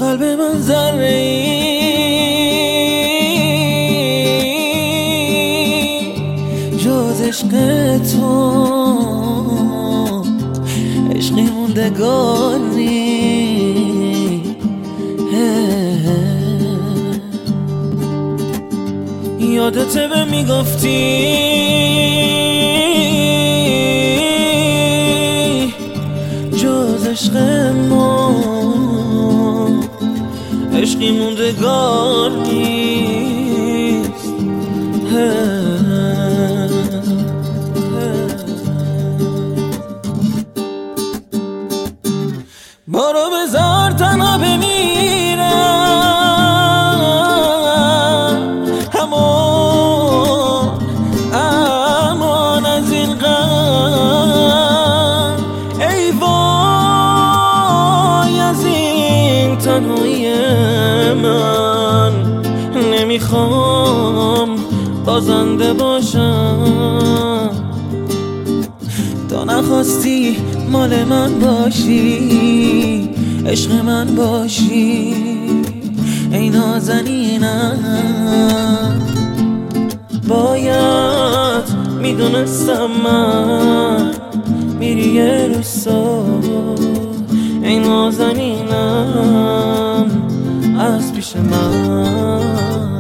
قلب من ذره ای جز عشق تو عشقی موندگار نی. یادته به میگفتی جز عشق ما عشقی موندگار نیست. برو بذار تنها بمیرم، امان از این غم. ای وای از این تنهایی من، نمیخوام بازنده باشم. تو نخواستی مال من باشی، عشق من باشی. ای نازنینم باید میدونستم من میری یه روزا. ای نازنینم از پیش من.